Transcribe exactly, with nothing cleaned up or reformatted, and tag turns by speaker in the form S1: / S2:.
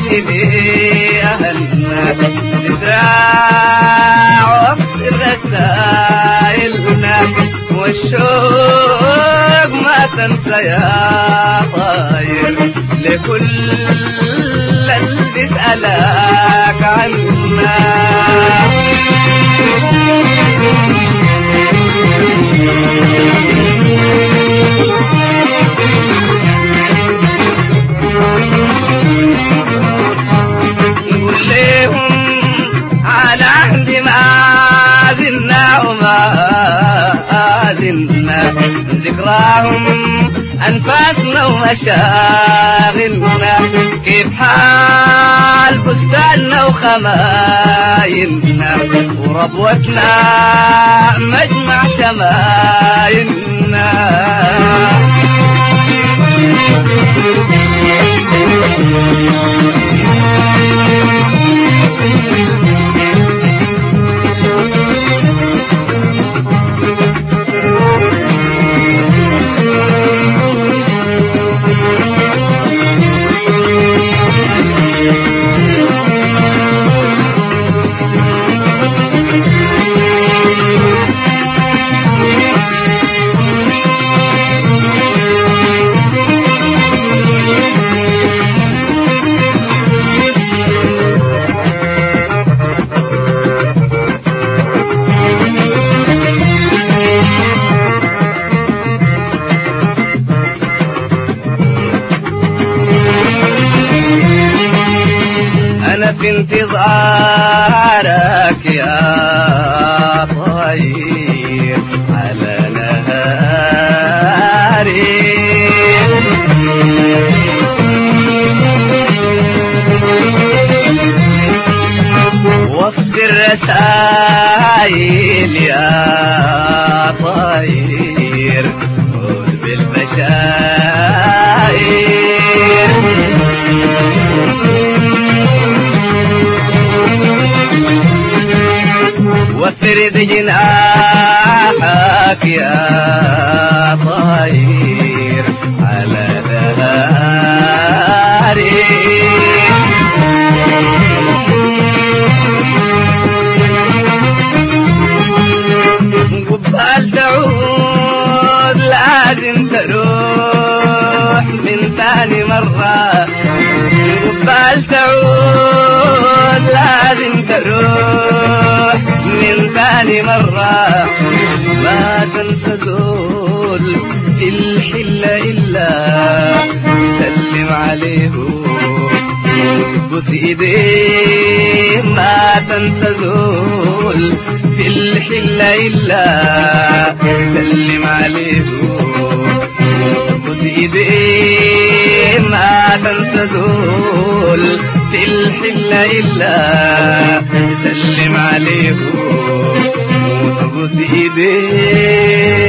S1: تشيلي أهلنا تزرع وصل رسائلنا والشوق ما تنسى يا طاير لكل اللي بيسألك عنا. نقول لهم على عهد ما زلنا وما زلنا ذكراهم أنفاسنا ومشاغلنا كيف حال بستاننا وخمايلنا وربوتنا مجمع شمايلنا. أنا في انتظارك يا طير على نهاري وصل رسائل يا طير خذ بالبشائر وافرد جناحك يا طير على ظهري قبال تعود لازم تروح من ثاني مرة قبال تعود لازم تروح من ثاني مرة ما تنسى زول في الحلة إلا سلم عليه بوس ايديه ما تنسى زول في الحلة إلا سلم عليه بوس ايديه ما تنسى زول في الحلة إلا سلم عليه بوس ايديه.